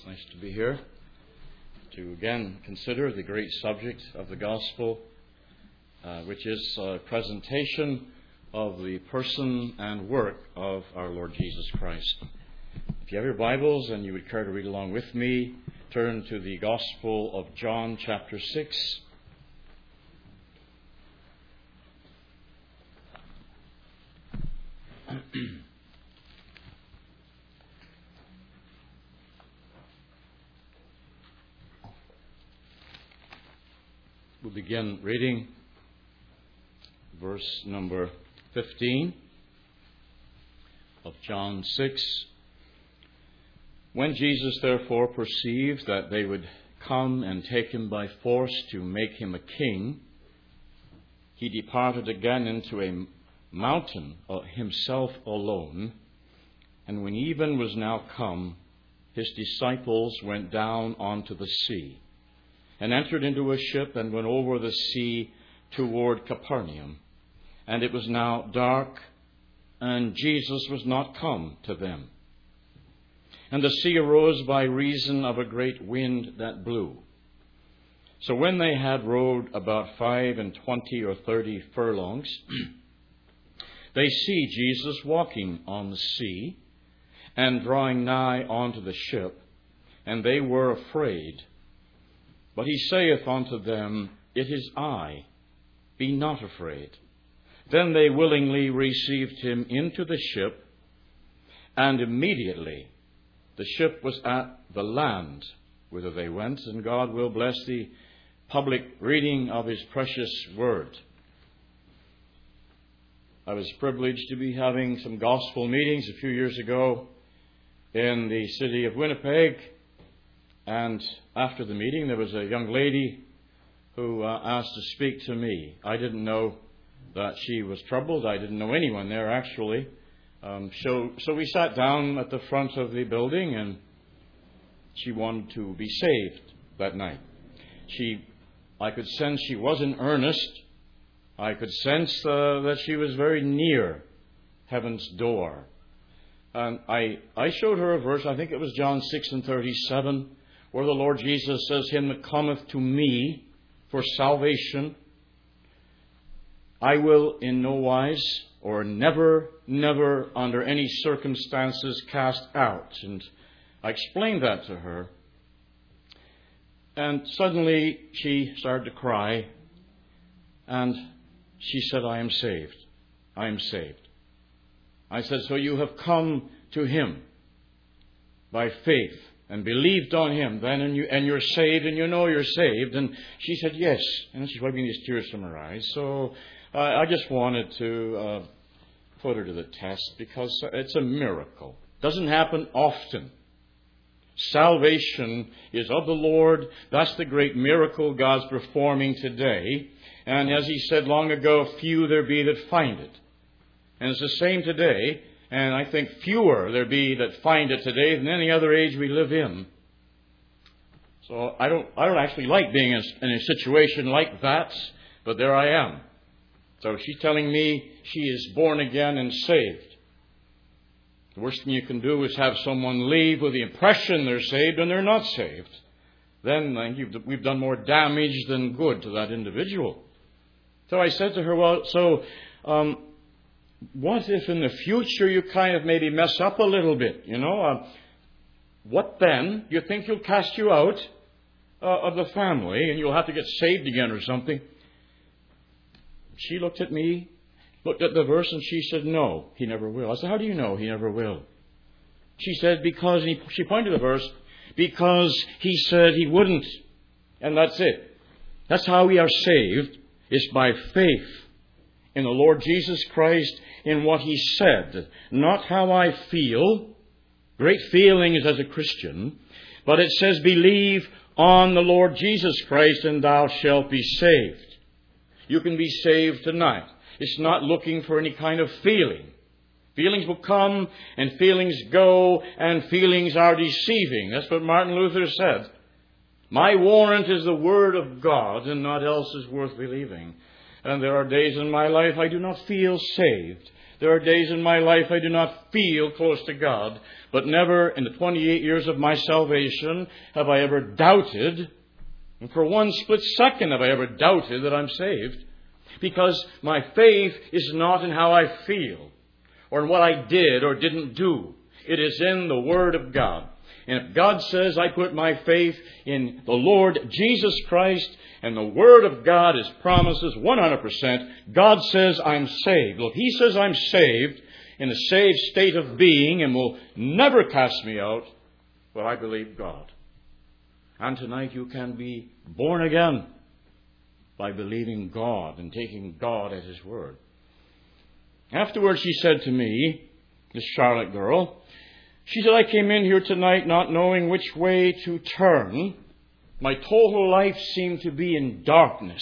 It's nice to be here to again consider the great subject of the gospel, which is a presentation of the person and work of our Lord Jesus Christ. If you have your Bibles and you would care to read along with me, turn to the Gospel of John chapter 6. We'll begin reading verse number 15 of John 6. When Jesus therefore perceived that they would come and take him by force to make him a king, he departed again into a mountain himself alone. And when even was now come, his disciples went down onto the sea, and entered into a ship, and went over the sea toward Capernaum. And it was now dark, and Jesus was not come to them. And the sea arose by reason of a great wind that blew. So when they had rowed about 25 or 30 furlongs, they see Jesus walking on the sea, and drawing nigh unto the ship, and they were afraid. But he saith unto them, It is I, be not afraid. Then they willingly received him into the ship, and immediately the ship was at the land whither they went, and God will bless the public reading of his precious word. I was privileged to be having some gospel meetings a few years ago in the city of Winnipeg. And after the meeting, there was a young lady who asked to speak to me. I didn't know that she was troubled. I didn't know anyone there, actually. So we sat down at the front of the building, and she wanted to be saved that night. I could sense she was in earnest. I could sense that she was very near heaven's door. And I showed her a verse, I think it was John 6:37, where the Lord Jesus says, Him that cometh to me for salvation, I will in no wise or never under any circumstances cast out. And I explained that to her. And suddenly she started to cry. And she said, I am saved. I am saved. I said, so you have come to Him by faith and believed on Him then, and you're saved, and you know you're saved. And she said, yes. And she's wiping these tears from her eyes. So I just wanted to put her to the test, because it's a miracle. It doesn't happen often. Salvation is of the Lord. That's the great miracle God's performing today. And as He said long ago, few there be that find it. And it's the same today. And I think fewer there be that find it today than any other age we live in. So I don't actually like being in a situation like that, but there I am. So she's telling me she is born again and saved. The worst thing you can do is have someone leave with the impression they're saved and they're not saved. Then I think we've done more damage than good to that individual. So I said to her, well, so what if in the future you kind of maybe mess up a little bit, what then? You think He'll cast you out of the family and you'll have to get saved again or something? She looked at me, looked at the verse, and she said, no, He never will. I said, how do you know He never will? She said, because, she pointed to the verse, because He said He wouldn't. And that's it. That's how we are saved, is by faith in the Lord Jesus Christ, in what He said. Not how I feel. Great feelings as a Christian. But it says, believe on the Lord Jesus Christ and thou shalt be saved. You can be saved tonight. It's not looking for any kind of feeling. Feelings will come and feelings go, and feelings are deceiving. That's what Martin Luther said. My warrant is the Word of God, and naught else is worth believing. And there are days in my life I do not feel saved. There are days in my life I do not feel close to God, but never in the 28 years of my salvation have I ever doubted, and for one split second have I ever doubted that I'm saved, because my faith is not in how I feel, or in what I did or didn't do. It is in the Word of God. And if God says I put my faith in the Lord Jesus Christ and the Word of God, His promises 100%, God says I'm saved. Well, if He says I'm saved in a saved state of being and will never cast me out, well, I believe God. And tonight you can be born again by believing God and taking God at His word. Afterwards, she said to me, this Charlotte girl, she said, I came in here tonight not knowing which way to turn. My total life seemed to be in darkness.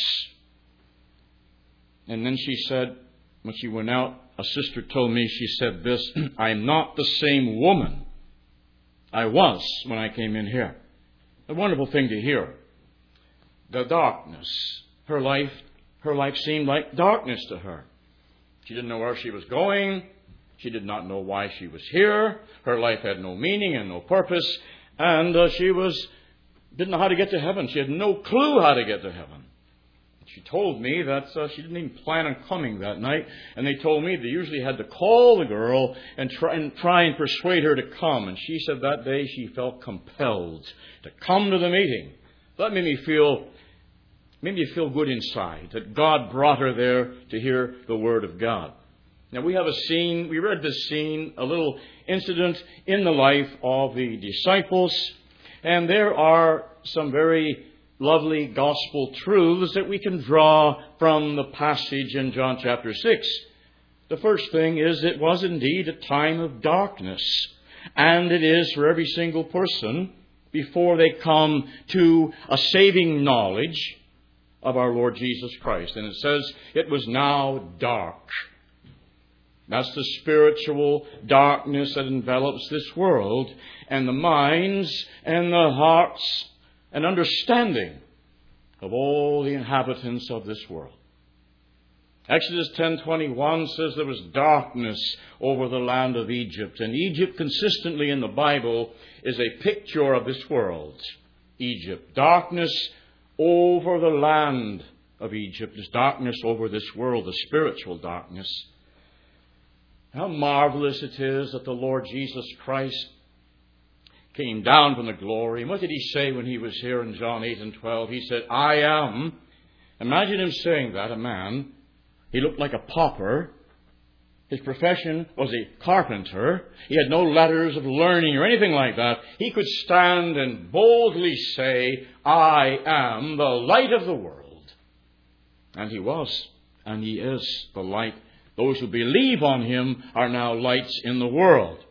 And then she said, when she went out, a sister told me, she said this, I'm not the same woman I was when I came in here. A wonderful thing to hear. The darkness. Her life seemed like darkness to her. She didn't know where she was going. She did not know why she was here. Her life had no meaning and no purpose. And she didn't know how to get to heaven. She had no clue how to get to heaven. She told me that she didn't even plan on coming that night. And they told me they usually had to call the girl and try and persuade her to come. And she said that day she felt compelled to come to the meeting. That made me feel good inside, that God brought her there to hear the Word of God. Now we have a scene, we read this scene, a little incident in the life of the disciples, and there are some very lovely gospel truths that we can draw from the passage in John chapter 6. The first thing is it was indeed a time of darkness, and it is for every single person before they come to a saving knowledge of our Lord Jesus Christ. And it says it was now dark. That's the spiritual darkness that envelops this world and the minds and the hearts and understanding of all the inhabitants of this world. Exodus 10:21 says there was darkness over the land of Egypt. And Egypt consistently in the Bible is a picture of this world. Egypt. Darkness over the land of Egypt. There's darkness over this world, the spiritual darkness. How marvelous it is that the Lord Jesus Christ came down from the glory. And what did He say when He was here in John 8:12? He said, I am. Imagine Him saying that, a man. He looked like a pauper. His profession was a carpenter. He had no letters of learning or anything like that. He could stand and boldly say, I am the light of the world. And He was, and He is the light. Those who believe on Him are now lights in the world.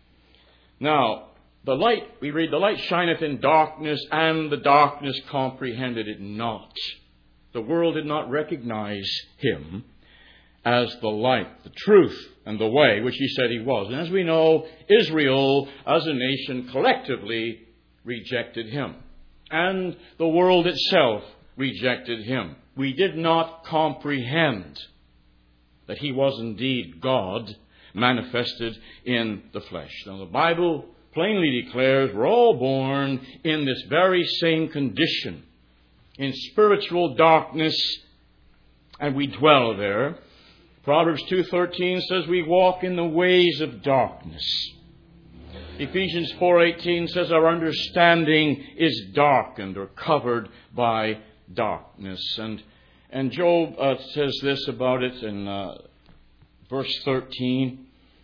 Now, the light, we read, the light shineth in darkness, and the darkness comprehended it not. The world did not recognize Him as the light, the truth, and the way, which He said He was. And as we know, Israel, as a nation, collectively rejected Him. And the world itself rejected Him. We did not comprehend that He was indeed God manifested in the flesh. Now the Bible plainly declares we're all born in this very same condition, in spiritual darkness, and we dwell there. Proverbs 2:13 says we walk in the ways of darkness. Ephesians 4:18 says our understanding is darkened or covered by darkness. And Job says this about it in verse 13.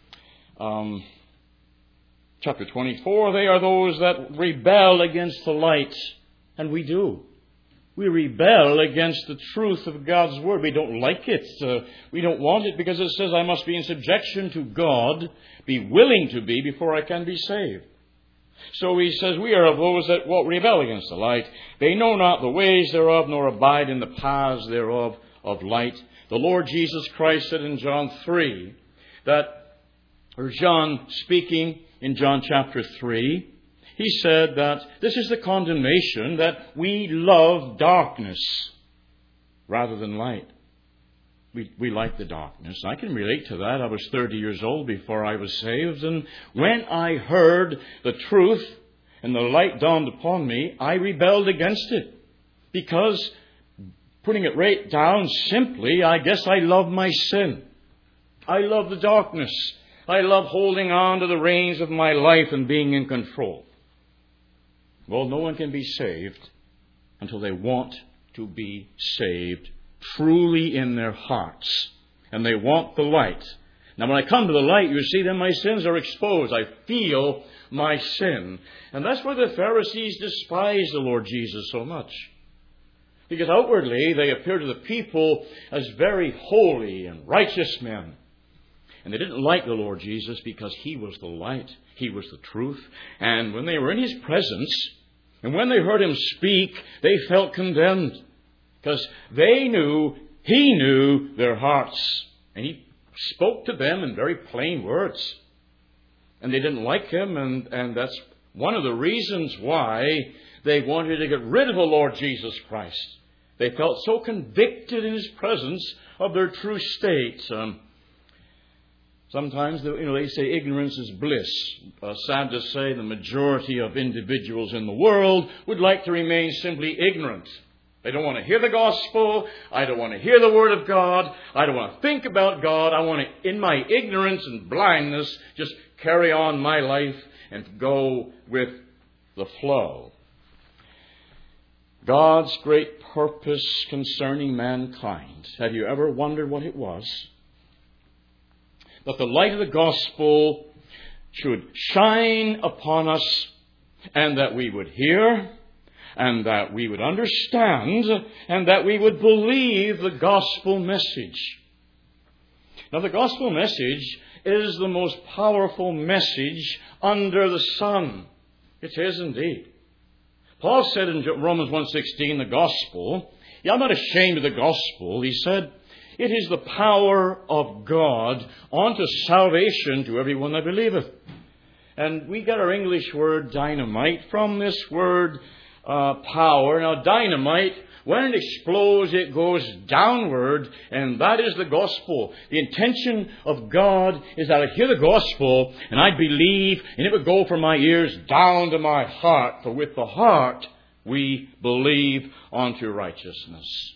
Chapter 24, they are those that rebel against the light. And we do. We rebel against the truth of God's Word. We don't like it. We don't want it because it says I must be in subjection to God, be willing to be before I can be saved. So he says we are of those that rebel against the light. They know not the ways thereof, nor abide in the paths thereof of light. The Lord Jesus Christ said in John 3, or John speaking in John chapter 3, he said that this is the condemnation, that we love darkness rather than light. We like the darkness. I can relate to that. I was 30 years old before I was saved. And when I heard the truth and the light dawned upon me, I rebelled against it. Because, putting it right down simply, I guess I love my sin. I love the darkness. I love holding on to the reins of my life and being in control. Well, no one can be saved until they want to be saved truly in their hearts. And they want the light. Now, when I come to the light, you see, then my sins are exposed. I feel my sin. And that's why the Pharisees despised the Lord Jesus so much. Because outwardly, they appear to the people as very holy and righteous men. And they didn't like the Lord Jesus because He was the light. He was the truth. And when they were in His presence, and when they heard Him speak, they felt condemned. Because they knew, He knew their hearts. And He spoke to them in very plain words. And they didn't like Him, and that's one of the reasons why they wanted to get rid of the Lord Jesus Christ. They felt so convicted in His presence of their true state. Sometimes, they say ignorance is bliss. Sad to say, the majority of individuals in the world would like to remain simply ignorant. They don't want to hear the gospel. I don't want to hear the word of God. I don't want to think about God. I want to, in my ignorance and blindness, just carry on my life and go with the flow. God's great purpose concerning mankind. Have you ever wondered what it was? That the light of the gospel should shine upon us, and that we would hear, and that we would understand, and that we would believe the gospel message. Now, the gospel message is the most powerful message under the sun. It is indeed. Paul said in Romans 1:16, the gospel, I'm not ashamed of the gospel. He said, it is the power of God unto salvation to everyone that believeth. And we get our English word dynamite from this word power. Now, dynamite, when it explodes, it goes downward, and that is the gospel. The intention of God is that I hear the gospel, and I believe, and it would go from my ears down to my heart. For with the heart we believe unto righteousness.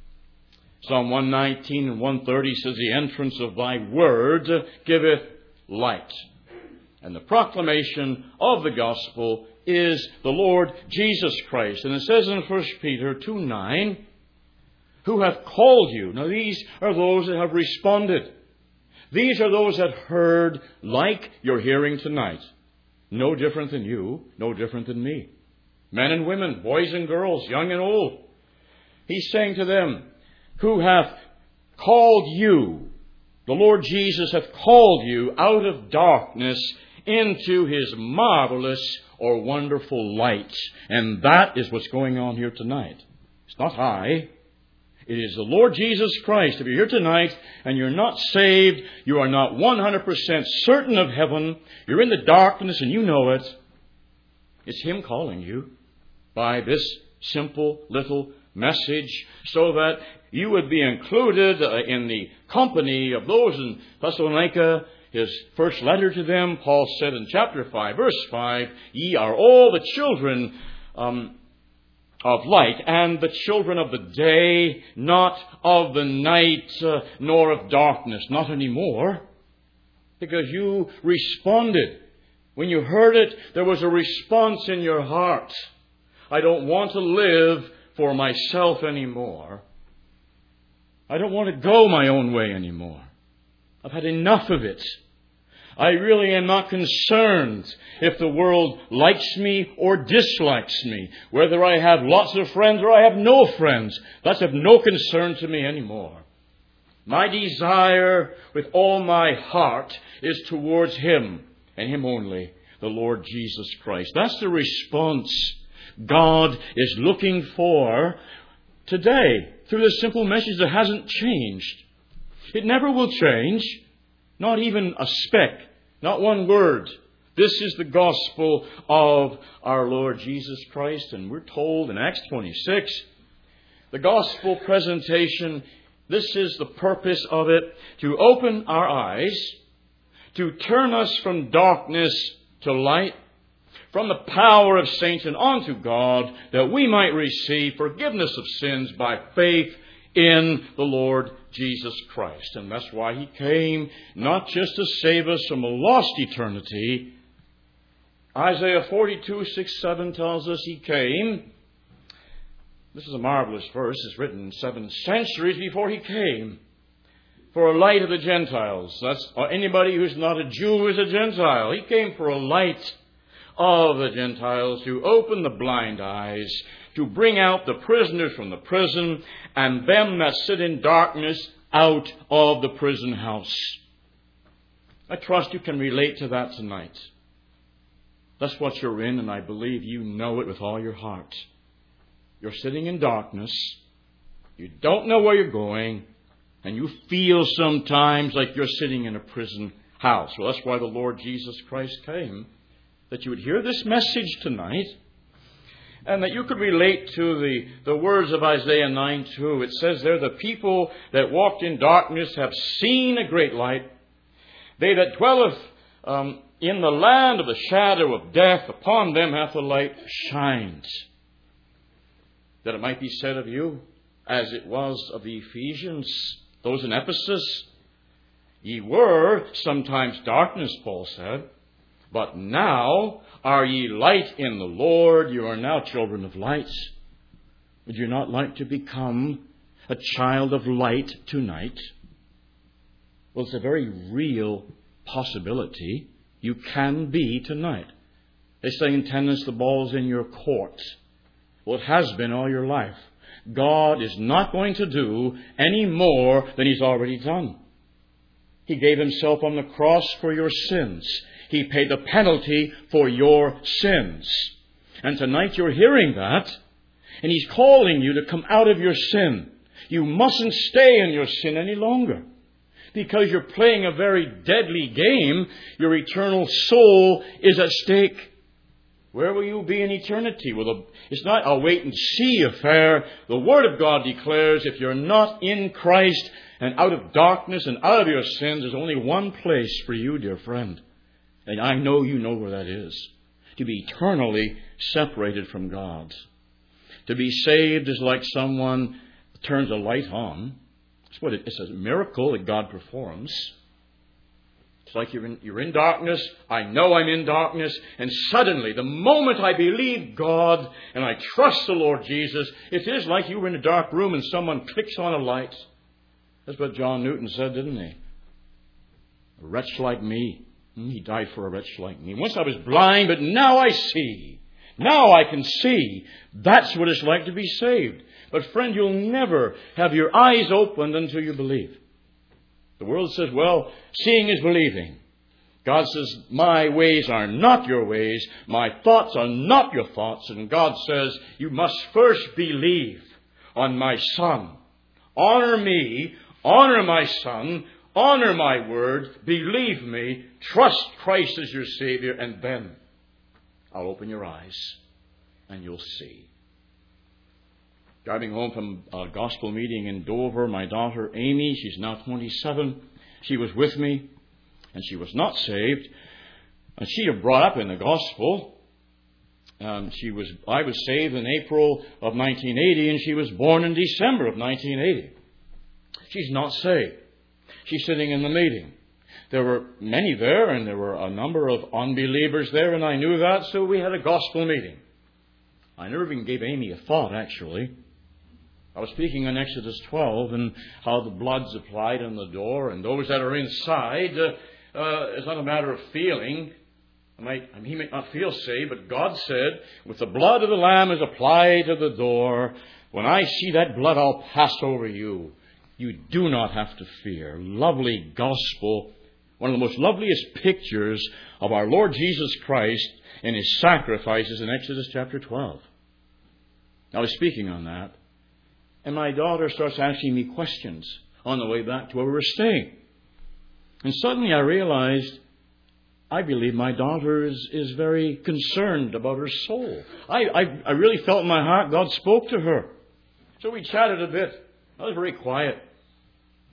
Psalm 119 and 130 says, the entrance of thy word giveth light. And the proclamation of the gospel is the Lord Jesus Christ. And it says in 1 Peter 2:9, who hath called you. Now these are those that have responded. These are those that heard like you're hearing tonight. No different than you, no different than me. Men and women, boys and girls, young and old. He's saying to them, who hath called you. The Lord Jesus hath called you out of darkness into His marvelous or wonderful light. And that is what's going on here tonight. It's not I. It is the Lord Jesus Christ. If you're here tonight and you're not saved, you are not 100% certain of heaven, you're in the darkness and you know it, it's Him calling you by this simple little message so that you would be included in the company of those in Thessalonica. His first letter to them, Paul said in chapter 5, verse 5, ye are all the children of light, and the children of the day, not of the night, nor of darkness. Not anymore, because you responded. When you heard it, there was a response in your heart. I don't want to live for myself anymore. I don't want to go my own way anymore. I've had enough of it. I really am not concerned if the world likes me or dislikes me, whether I have lots of friends or I have no friends. That's of no concern to me anymore. My desire with all my heart is towards Him and Him only, the Lord Jesus Christ. That's the response God is looking for today through this simple message that hasn't changed. It never will change. Not even a speck. Not one word. This is the gospel of our Lord Jesus Christ. And we're told in Acts 26, the gospel presentation This is the purpose of it, to open our eyes, to turn us from darkness to light, from the power of Satan unto God, that we might receive forgiveness of sins by faith in the Lord Jesus Christ. And that's why He came, not just to save us from a lost eternity. Isaiah 42, 6, 7 tells us He came. This is a marvelous verse. It's written 7 centuries before He came. For a light of the Gentiles. That's anybody who's not a Jew is a Gentile. He came for a light of the Gentiles, to open the blind eyes, to bring out the prisoners from the prison, and them that sit in darkness out of the prison house. I trust you can relate to that tonight. That's what you're in, and I believe you know it with all your heart. You're sitting in darkness. You don't know where you're going. And you feel sometimes like you're sitting in a prison house. Well, that's why the Lord Jesus Christ came. That you would hear this message tonight. And that you could relate to the words of Isaiah 9:2. It says there, the people that walked in darkness have seen a great light. They that dwelleth in the land of the shadow of death, upon them hath the light shined. That it might be said of you, as it was of the Ephesians, those in Ephesus, ye were sometimes darkness, Paul said, but now are ye light in the Lord. You are now children of light. Would you not like to become a child of light tonight? Well, it's a very real possibility. You can be tonight. They say in tennis, the ball's in your court. Well, it has been all your life. God is not going to do any more than He's already done. He gave Himself on the cross for your sins. He paid the penalty for your sins. And tonight you're hearing that, and He's calling you to come out of your sin. You mustn't stay in your sin any longer, because you're playing a very deadly game. Your eternal soul is at stake. Where will you be in eternity? Well, it's not a wait-and-see affair. The Word of God declares if you're not in Christ and out of darkness and out of your sins, there's only one place for you, dear friend. And I know you know where that is. To be eternally separated from God. To be saved is like someone turns a light on. It's a miracle that God performs. It's like you're in darkness. I know I'm in darkness. And suddenly, the moment I believe God and I trust the Lord Jesus, it is like you were in a dark room and someone clicks on a light. That's what John Newton said, didn't he? A wretch like me. He died for a wretch like me. Once I was blind, but now I see. Now I can see. That's what it's like to be saved. But friend, you'll never have your eyes opened until you believe. The world says, well, seeing is believing. God says, my ways are not your ways. My thoughts are not your thoughts. And God says, you must first believe on my Son. Honor me. Honor my Son. Honor my word. Believe me. Trust Christ as your Savior. And then I'll open your eyes and you'll see. Driving home from a gospel meeting in Dover, my daughter Amy, she's now 27, she was with me, and she was not saved. And she had brought up in the gospel. I was saved in April of 1980, and she was born in December of 1980. She's not saved. She's sitting in the meeting. There were many there, and there were a number of unbelievers there, and I knew that, so we had a gospel meeting. I never even gave Amy a thought, actually. I was speaking on Exodus 12 and how the blood's applied on the door, and those that are inside, it's not a matter of feeling. He may not feel saved, but God said, with the blood of the Lamb is applied to the door, when I see that blood, I'll pass over you. You do not have to fear. Lovely gospel. One of the most loveliest pictures of our Lord Jesus Christ and His sacrifices in Exodus chapter 12. I was speaking on that. And my daughter starts asking me questions on the way back to where we were staying. And suddenly I realized, I believe my daughter is very concerned about her soul. I really felt in my heart God spoke to her. So we chatted a bit. I was very quiet.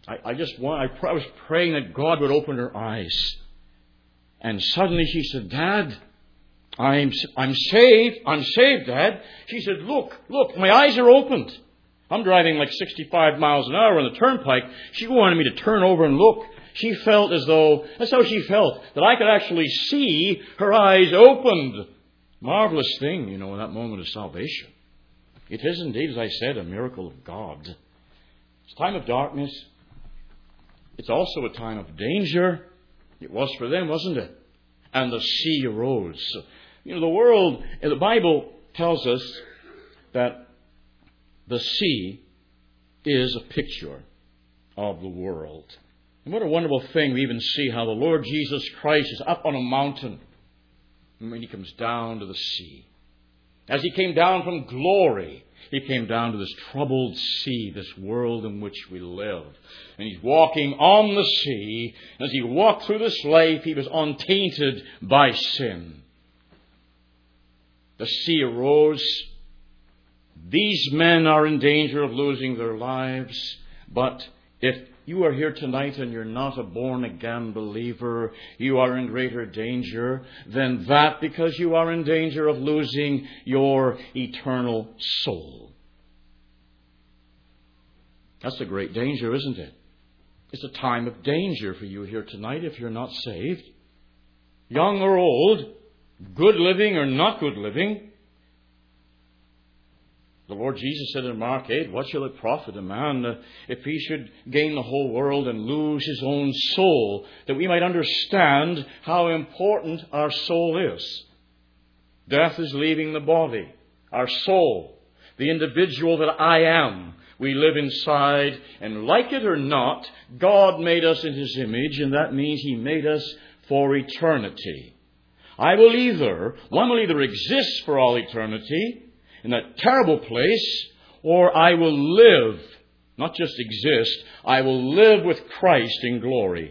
I was praying that God would open her eyes. And suddenly she said, Dad, I'm saved. I'm saved, Dad. She said, look, my eyes are opened. I'm driving like 65 miles an hour on the turnpike. She wanted me to turn over and look. She felt as though, that's how she felt, that I could actually see her eyes opened. Marvelous thing, in that moment of salvation. It is indeed, as I said, a miracle of God. It's a time of darkness. It's also a time of danger. It was for them, wasn't it? And the sea arose. The world, the Bible tells us that the sea is a picture of the world. And what a wonderful thing we even see how the Lord Jesus Christ is up on a mountain. And when He comes down to the sea. As He came down from glory, He came down to this troubled sea, this world in which we live. And He's walking on the sea. As He walked through this life, He was untainted by sin. The sea arose. These men are in danger of losing their lives. But if you are here tonight and you're not a born-again believer, you are in greater danger than that, because you are in danger of losing your eternal soul. That's a great danger, isn't it? It's a time of danger for you here tonight if you're not saved. Young or old, good living or not good living. The Lord Jesus said in Mark 8, what shall it profit a man if he should gain the whole world and lose his own soul? That we might understand how important our soul is. Death is leaving the body. Our soul, the individual that I am, we live inside, and like it or not, God made us in His image, and that means He made us for eternity. One will either exist for all eternity in that terrible place, or I will live, not just exist, I will live with Christ in glory.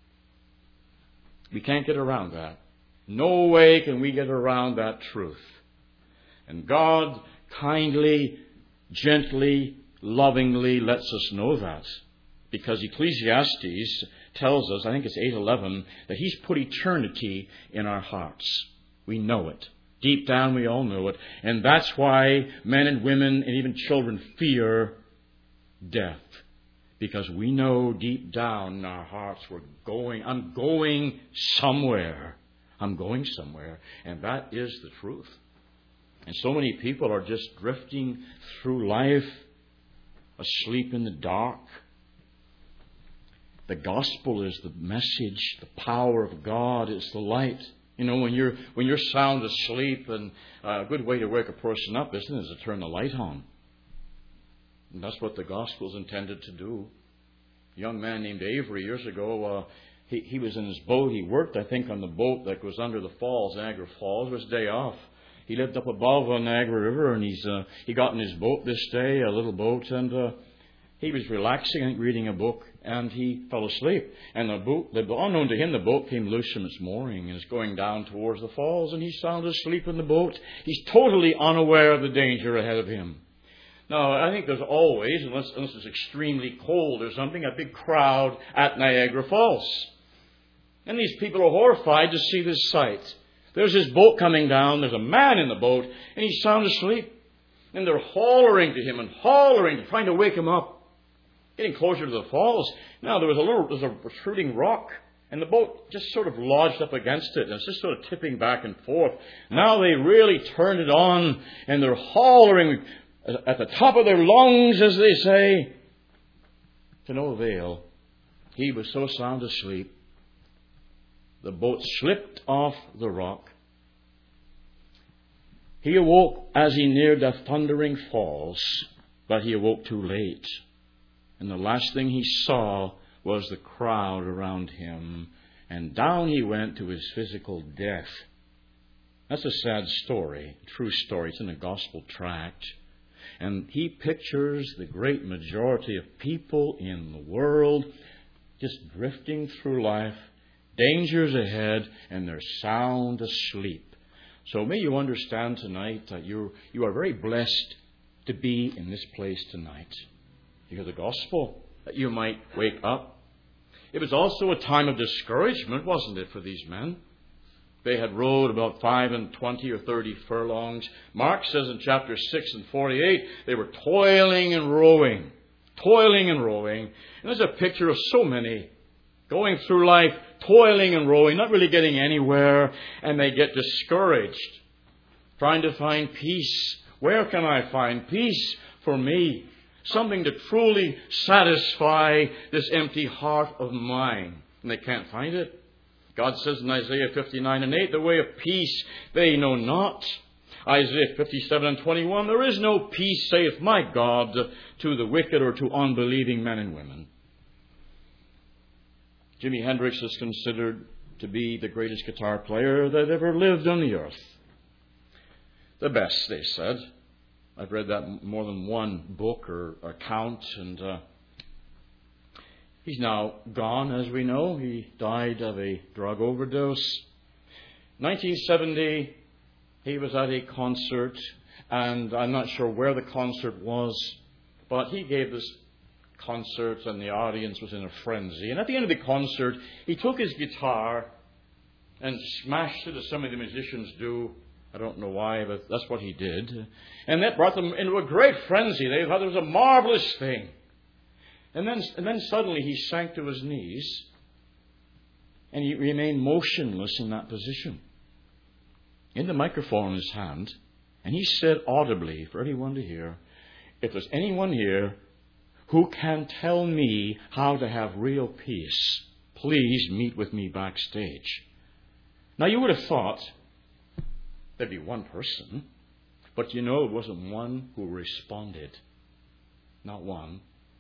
We can't get around that. No way can we get around that truth. And God kindly, gently, lovingly lets us know that. Because Ecclesiastes tells us, I think it's 8:11, that He's put eternity in our hearts. We know it. Deep down we all know it. And that's why men and women and even children fear death. Because we know deep down in our hearts I'm going somewhere. I'm going somewhere. And that is the truth. And so many people are just drifting through life, asleep in the dark. The gospel is the message. The power of God is the light. When you're sound asleep, and a good way to wake a person up, isn't it, is to turn the light on. And that's what the gospel is intended to do. A young man named Avery years ago, he was in his boat. He worked, I think, on the boat that goes under the falls, Niagara Falls. It was his day off. He lived up above on Niagara River, and he got in his boat this day, a little boat, and he was relaxing, I think, reading a book, and he fell asleep. And unknown to him, the boat came loose from its mooring and is going down towards the falls, and he's sound asleep in the boat. He's totally unaware of the danger ahead of him. Now, I think there's always, unless it's extremely cold or something, a big crowd at Niagara Falls. And these people are horrified to see this sight. There's his boat coming down, there's a man in the boat, and he's sound asleep. And they're hollering to him and hollering, trying to wake him up. Getting closer to the falls. Now, there's a protruding rock, and the boat just sort of lodged up against it, and it's just sort of tipping back and forth. Now they really turned it on, and they're hollering at the top of their lungs, as they say, to no avail. He was so sound asleep. The boat slipped off the rock. He awoke as he neared the thundering falls, but he awoke too late. And the last thing he saw was the crowd around him. And down he went to his physical death. That's a sad story, a true story. It's in a gospel tract. And he pictures the great majority of people in the world just drifting through life, dangers ahead, and they're sound asleep. So may you understand tonight that you are very blessed to be in this place tonight. You hear the gospel. that you might wake up. It was also a time of discouragement, wasn't it, for these men? They had rowed about 5 and 20 or 30 furlongs. Mark says in chapter 6 and 48, they were toiling and rowing. Toiling and rowing. And there's a picture of so many going through life, toiling and rowing, not really getting anywhere, and they get discouraged, trying to find peace. Where can I find peace for me? Something to truly satisfy this empty heart of mine. And they can't find it. God says in Isaiah 59 and 8, the way of peace they know not. Isaiah 57 and 21, there is no peace, saith my God, to the wicked or to unbelieving men and women. Jimi Hendrix is considered to be the greatest guitar player that ever lived on the earth. The best, they said. I've read that more than one book or account, and he's now gone, as we know. He died of a drug overdose. 1970, he was at a concert, and I'm not sure where the concert was, but he gave this concert, and the audience was in a frenzy. And at the end of the concert, he took his guitar and smashed it, as some of the musicians do. I don't know why, but that's what he did. And that brought them into a great frenzy. They thought it was a marvelous thing. And then suddenly he sank to his knees, and he remained motionless in that position, in the microphone in his hand. And he said audibly for everyone to hear, if there's anyone here who can tell me how to have real peace, please meet with me backstage. Now, you would have thought there'd be one person, but it wasn't one who responded. Not one.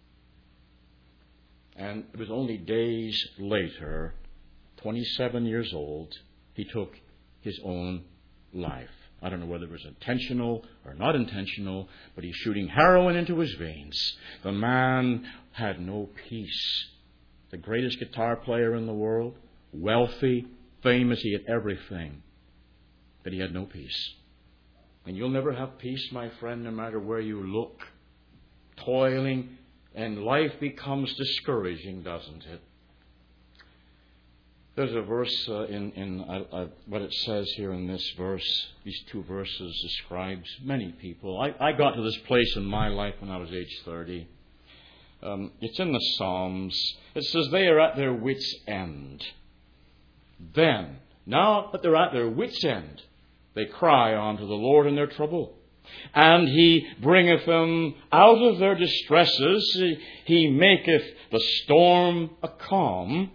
And it was only days later, 27 years old, he took his own life. I don't know whether it was intentional or not intentional, but he's shooting heroin into his veins. The man had no peace. The greatest guitar player in the world, wealthy, famous, he had everything. But he had no peace. And you'll never have peace, my friend, no matter where you look. Toiling, and life becomes discouraging, doesn't it? There's a verse in what it says here in this verse. These two verses describes many people. I got to this place in my life when I was age 30. It's in the Psalms. It says they are at their wits' end. Then, now that they're at their wits' end, they cry unto the Lord in their trouble. And He bringeth them out of their distresses. He maketh the storm a calm.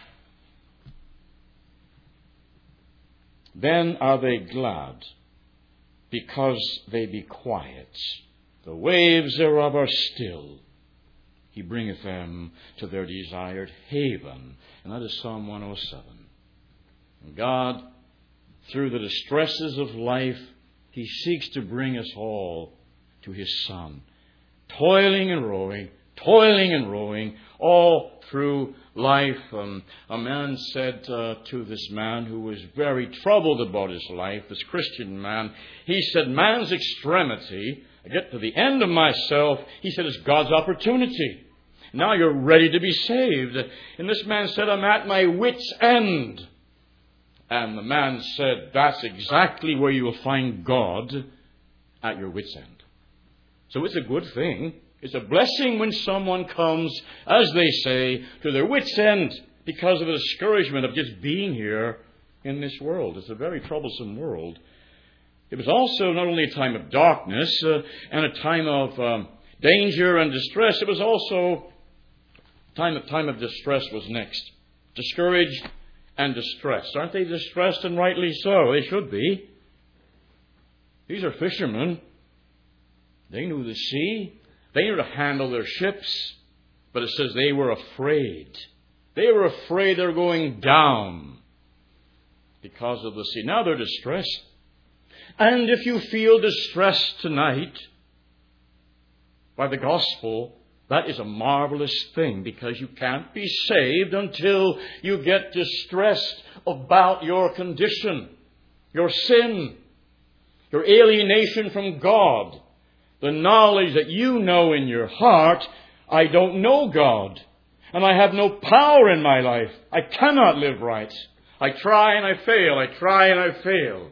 Then are they glad, because they be quiet. The waves thereof are still. He bringeth them to their desired haven. And that is Psalm 107. And God, through the distresses of life, He seeks to bring us all to His Son. Toiling and rowing, all through life. A man said to this man who was very troubled about his life, this Christian man, he said, man's extremity, I get to the end of myself, he said, is God's opportunity. Now you're ready to be saved. And this man said, I'm at my wit's end. And the man said, that's exactly where you will find God, at your wit's end. So it's a good thing. It's a blessing when someone comes, as they say, to their wit's end because of the discouragement of just being here in this world. It's a very troublesome world. It was also not only a time of darkness and a time of danger and distress, it was also time of distress was next. Discouraged and distressed. Aren't they distressed? And rightly so. They should be. These are fishermen. They knew the sea. They knew to handle their ships. But it says they were afraid. They were afraid they were going down because of the sea. Now they're distressed. And if you feel distressed tonight by the gospel, that is a marvelous thing, because you can't be saved until you get distressed about your condition, your sin, your alienation from God. The knowledge that you know in your heart I don't know God. And I have no power in my life. I cannot live right. I try and I fail. I try and I fail.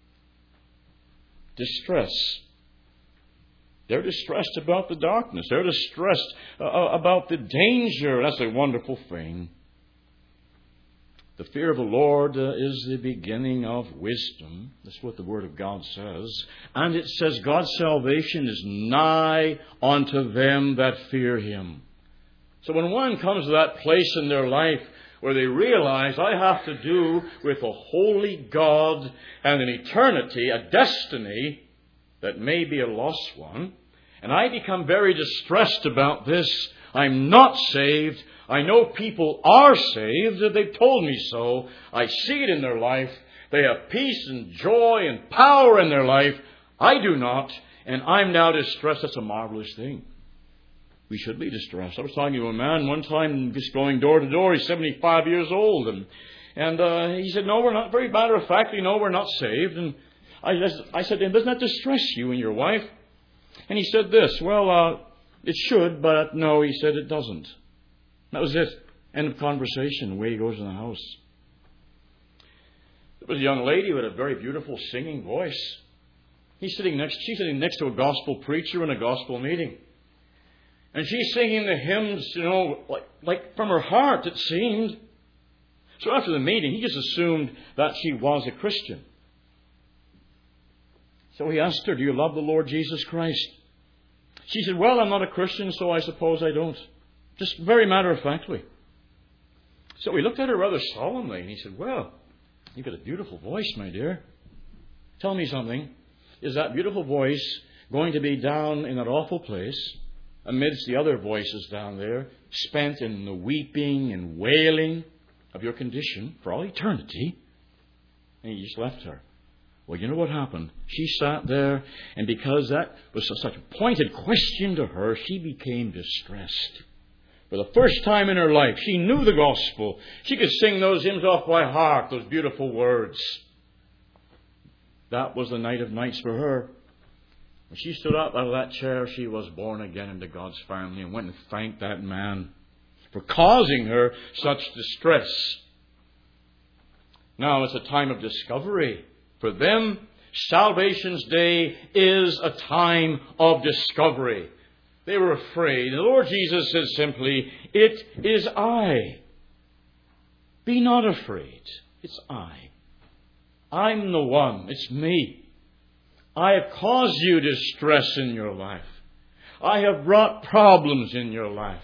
Distress. They're distressed about the darkness. They're distressed about the danger. That's a wonderful thing. The fear of the Lord is the beginning of wisdom. That's what the Word of God says. And it says God's salvation is nigh unto them that fear Him. So when one comes to that place in their life where they realize I have to do with a holy God and an eternity, a destiny that may be a lost one, and I become very distressed about this, I'm not saved. I know people are saved. They've told me so. I see it in their life. They have peace and joy and power in their life. I do not, and I'm now distressed. That's a marvelous thing. We should be distressed. I was talking to a man one time, just going door to door. He's 75 years old. And he said, no, we're not. Very matter of factly, no, we're not saved. And I said to him, doesn't that distress you and your wife? And he said this, well, it should, but no, he said it doesn't. That was it. End of conversation. Away he goes in the house. There was a young lady with a very beautiful singing voice. She's sitting next to a gospel preacher in a gospel meeting. And she's singing the hymns, like from her heart, it seemed. So after the meeting, he just assumed that she was a Christian. So he asked her, do you love the Lord Jesus Christ? She said, well, I'm not a Christian, so I suppose I don't. Just very matter-of-factly. So he looked at her rather solemnly, and he said, well, you've got a beautiful voice, my dear. Tell me something. Is that beautiful voice going to be down in that awful place, amidst the other voices down there, spent in the weeping and wailing of your condition for all eternity? And he just left her. Well, you know what happened? She sat there, and because that was such a pointed question to her, she became distressed. For the first time in her life, she knew the gospel. She could sing those hymns off by heart, those beautiful words. That was the night of nights for her. When she stood up out of that chair, she was born again into God's family and went and thanked that man for causing her such distress. Now it's a time of discovery. For them, salvation's day is a time of discovery. They were afraid. The Lord Jesus said simply, it is I. Be not afraid. It's I. I'm the one. It's me. I have caused you distress in your life. I have brought problems in your life.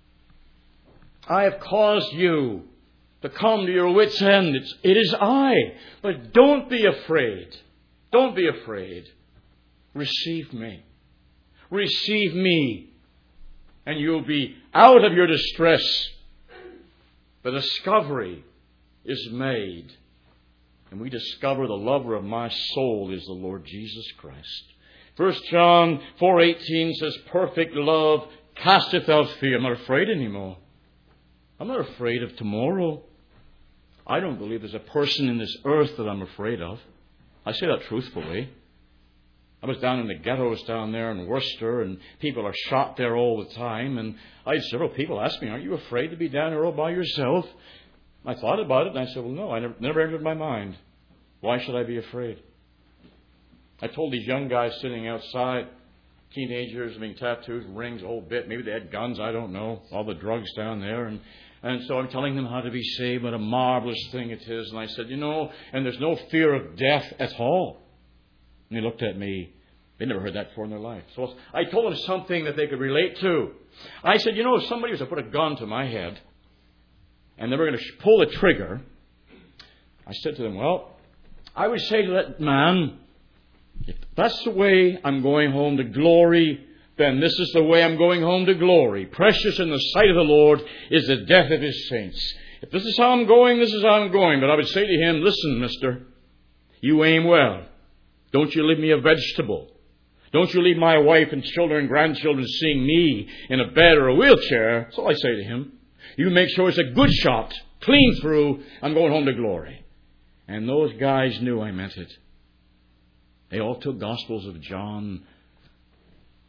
I have caused you to come to your wits' end. It is I. But don't be afraid. Don't be afraid. Receive me. Receive me. And you'll be out of your distress. The discovery is made. And we discover the lover of my soul is the Lord Jesus Christ. 1 John 4:18 says, perfect love casteth out fear. I'm not afraid anymore. I'm not afraid of tomorrow. I don't believe there's a person in this earth that I'm afraid of. I say that truthfully. I was down in the ghettos down there in Worcester, and people are shot there all the time. And I had several people ask me, aren't you afraid to be down there all by yourself? I thought about it, and I said, well, no, I never entered my mind. Why should I be afraid? I told these young guys sitting outside, teenagers, being tattoos, rings, a whole bit. Maybe they had guns, I don't know. All the drugs down there. And so I'm telling them how to be saved, what a marvelous thing it is. And I said, and there's no fear of death at all. And they looked at me. They never heard that before in their life. So I told them something that they could relate to. I said, if somebody was to put a gun to my head and they were going to pull the trigger, I said to them, well, I would say to that man, if that's the way I'm going home to glory, then this is the way I'm going home to glory. Precious in the sight of the Lord is the death of His saints. If this is how I'm going, this is how I'm going. But I would say to him, listen, mister, you aim well. Don't you leave me a vegetable. Don't you leave my wife and children and grandchildren seeing me in a bed or a wheelchair. That's all I say to him. You make sure it's a good shot, clean through. I'm going home to glory. And those guys knew I meant it. They all took Gospels of John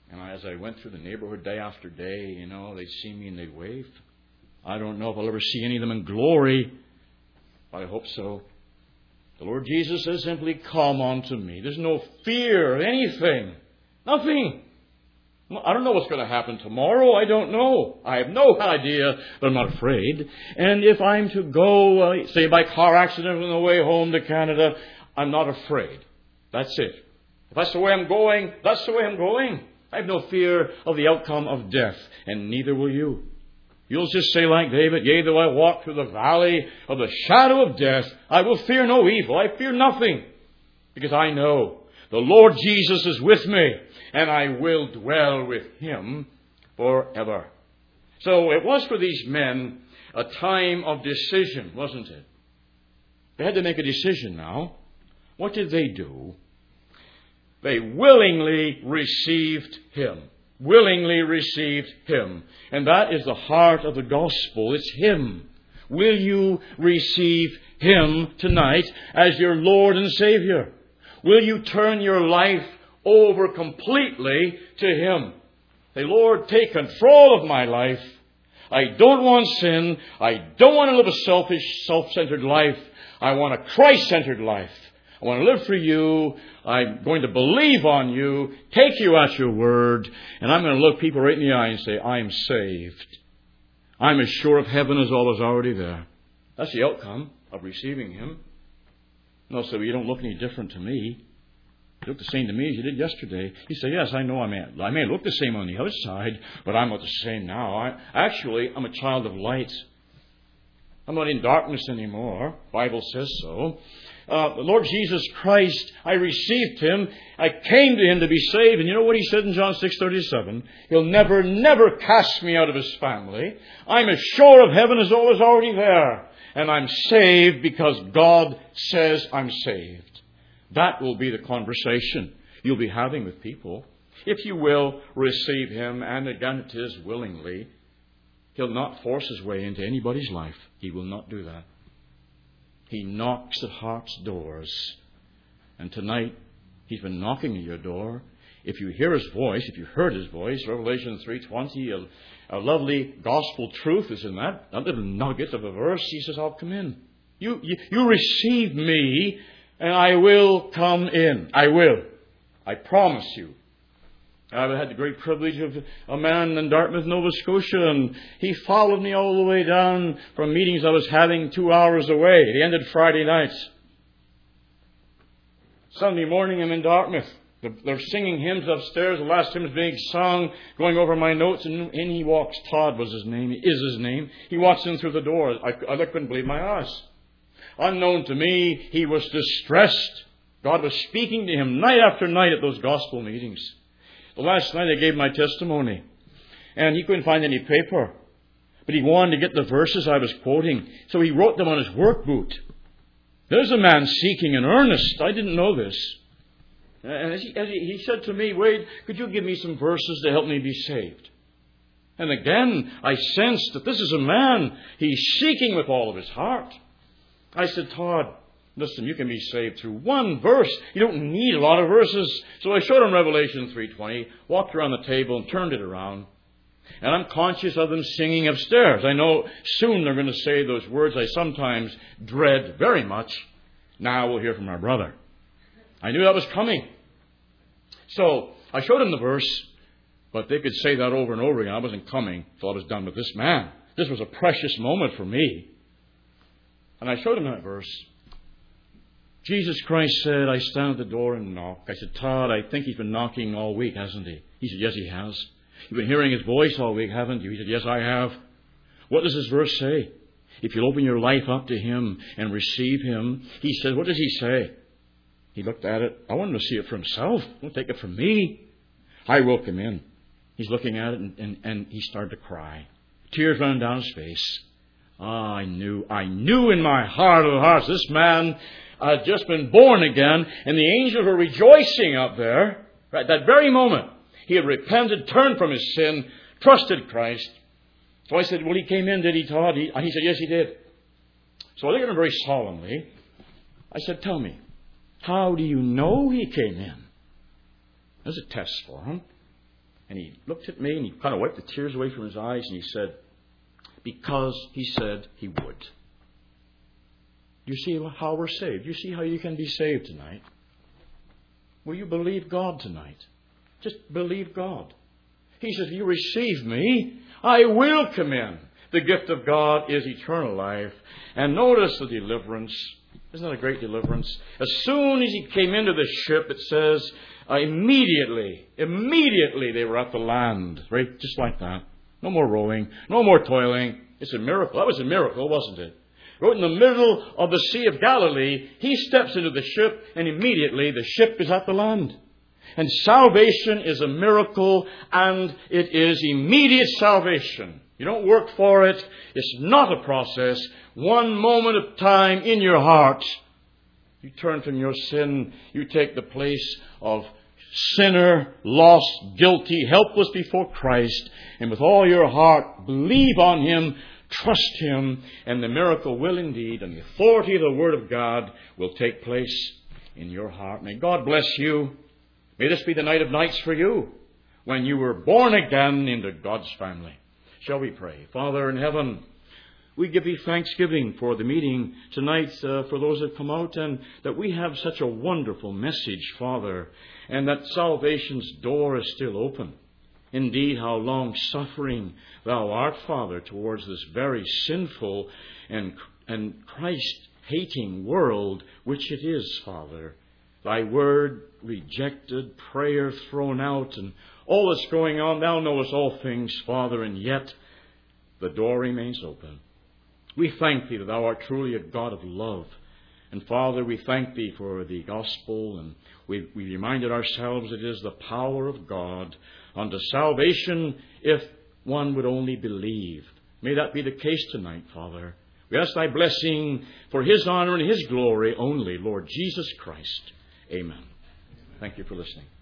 And as I went through the neighborhood day after day, they'd see me and they'd wave. I don't know if I'll ever see any of them in glory, but I hope so. The Lord Jesus says simply, come unto me. There's no fear of anything. Nothing. I don't know what's going to happen tomorrow. I don't know. I have no idea, but I'm not afraid. And if I'm to go, say, by car accident on the way home to Canada, I'm not afraid. That's it. If that's the way I'm going, that's the way I'm going. I have no fear of the outcome of death, and neither will you. You'll just say like David, yea, though I walk through the valley of the shadow of death, I will fear no evil. I fear nothing, because I know the Lord Jesus is with me, and I will dwell with Him forever. So it was for these men a time of decision, wasn't it? They had to make a decision now. What did they do? They willingly received Him. Willingly received Him. And that is the heart of the gospel. It's Him. Will you receive Him tonight as your Lord and Savior? Will you turn your life over completely to Him? Say, Lord, take control of my life. I don't want sin. I don't want to live a selfish, self-centered life. I want a Christ-centered life. I want to live for you. I'm going to believe on you, take you at your word, and I'm going to look people right in the eye and say, I'm saved. I'm as sure of heaven as all is already there. That's the outcome of receiving Him. No, so you don't look any different to me. You look the same to me as you did yesterday. You say, yes, I know I may look the same on the outside, but I'm not the same now. I'm a child of light. I'm not in darkness anymore. The Bible says so. The Lord Jesus Christ, I received Him. I came to Him to be saved. And you know what He said in John 6:37? He'll never, never cast me out of His family. I'm as sure of heaven as all is already there. And I'm saved because God says I'm saved. That will be the conversation you'll be having with people. If you will receive Him, and again it is willingly, He'll not force His way into anybody's life. He will not do that. He knocks at hearts' doors. And tonight, He's been knocking at your door. If you hear His voice, if you heard His voice, Revelation 3:20, a lovely gospel truth is in that little nugget of a verse. He says, I'll come in. You receive me, and I will come in. I will. I promise you. I've had the great privilege of a man in Dartmouth, Nova Scotia, and he followed me all the way down from meetings I was having 2 hours away. It ended Friday nights. Sunday morning, I'm in Dartmouth. They're singing hymns upstairs. The last hymn is being sung, going over my notes, and in he walks. Todd was his name. He is his name. He walks in through the door. I couldn't believe my eyes. Unknown to me, he was distressed. God was speaking to him night after night at those gospel meetings. The last night I gave my testimony, and he couldn't find any paper. But he wanted to get the verses I was quoting, so he wrote them on his work boot. There's a man seeking in earnest. I didn't know this. And he said to me, Wade, could you give me some verses to help me be saved? And again, I sensed that this is a man, he's seeking with all of his heart. I said, Todd, listen, you can be saved through one verse. You don't need a lot of verses. So I showed him Revelation 3:20, walked around the table and turned it around. And I'm conscious of them singing upstairs. I know soon they're going to say those words I sometimes dread very much. Now we'll hear from our brother. I knew that was coming. So I showed him the verse, but they could say that over and over again. I wasn't coming till I was done with this man. This was a precious moment for me. And I showed him that verse. Jesus Christ said, I stand at the door and knock. I said, Todd, I think He's been knocking all week, hasn't He? He said, yes, He has. You've been hearing His voice all week, haven't you? He said, yes, I have. What does this verse say? If you'll open your life up to Him and receive Him, He said, what does He say? He looked at it. I want Him to see it for Himself. Don't take it from me. I will come in. He's looking at it and he started to cry. Tears running down his face. I knew in my heart of hearts, this man had just been born again, and the angels were rejoicing up there. Right, that very moment, he had repented, turned from his sin, trusted Christ. So I said, well, he came in, did he, Todd? He said, yes, he did. So I looked at him very solemnly. I said, tell me, how do you know he came in? There's a test for him. And he looked at me and he kind of wiped the tears away from his eyes and he said, because he said he would. You see how we're saved? You see how you can be saved tonight? Will you believe God tonight? Just believe God. He says, if you receive me, I will come in. The gift of God is eternal life. And notice the deliverance. Isn't that a great deliverance? As soon as he came into the ship, it says, immediately they were at the land. Right? Just like that. No more rowing. No more toiling. It's a miracle. That was a miracle, wasn't it? Right in the middle of the Sea of Galilee, he steps into the ship and immediately the ship is at the land. And salvation is a miracle and it is immediate salvation. You don't work for it. It's not a process. One moment of time in your heart, you turn from your sin. You take the place of sinner, lost, guilty, helpless before Christ. And with all your heart, believe on Him, trust Him, and the miracle will indeed, and the authority of the Word of God will take place in your heart. May God bless you. May this be the night of nights for you, when you were born again into God's family. Shall we pray? Father in heaven, we give you thanksgiving for the meeting tonight, for those that come out, and that we have such a wonderful message, Father, and that salvation's door is still open. Indeed, how long-suffering Thou art, Father, towards this very sinful and Christ-hating world, which it is, Father. Thy word rejected, prayer thrown out, and all that's going on. Thou knowest all things, Father, and yet the door remains open. We thank Thee that Thou art truly a God of love. And Father, we thank Thee for the gospel, and we reminded ourselves it is the power of God unto salvation if one would only believe. May that be the case tonight, Father. We ask Thy blessing for His honor and His glory only, Lord Jesus Christ. Amen. Thank you for listening.